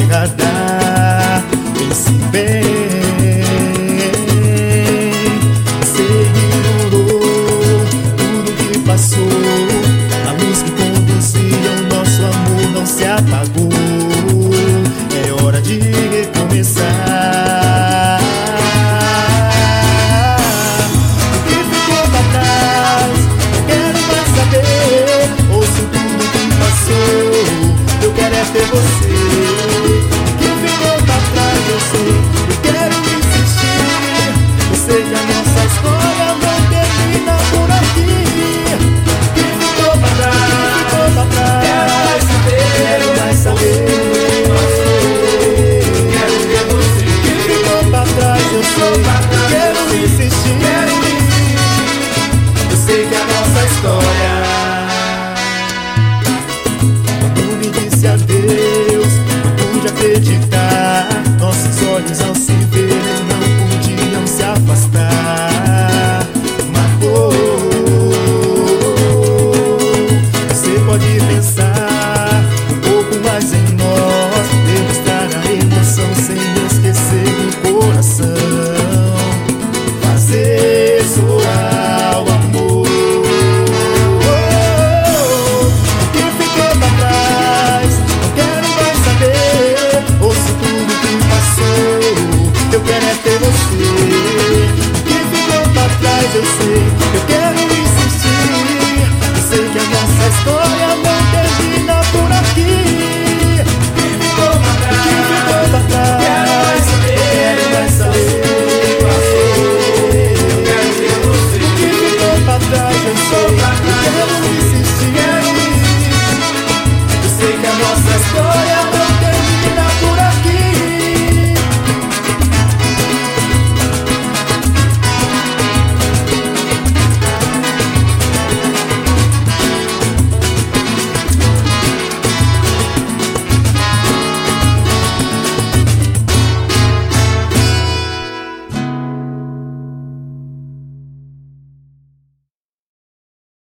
errada. Pense bem, você ignorou tudo que passou. A luz que conduzia o nosso amor não se apagou. É hora de recomeçar. O que ficou pra trás, não quero mais saber. Ouço tudo que passou, eu quero é ter você. O que ficou pra trás, eu sei, eu quero insistir. Eu sei que a nossa história não termina por aqui. O que ficou pra trás, quero mais saber. Eu quero insistir. Eu sei que a nossa história. Quando me disse adeus, não pude acreditar. Nossos olhos ao se ver não podiam se afastar. Marcou. Você pode pensar um pouco mais em nós, demonstrar a emoção sem esquecer o coração. Fazer soar o amor. O que ficou pra trás, não quero mais saber. Ouço tudo que passou, eu quero é ter você. O que ficou pra trás, eu sei.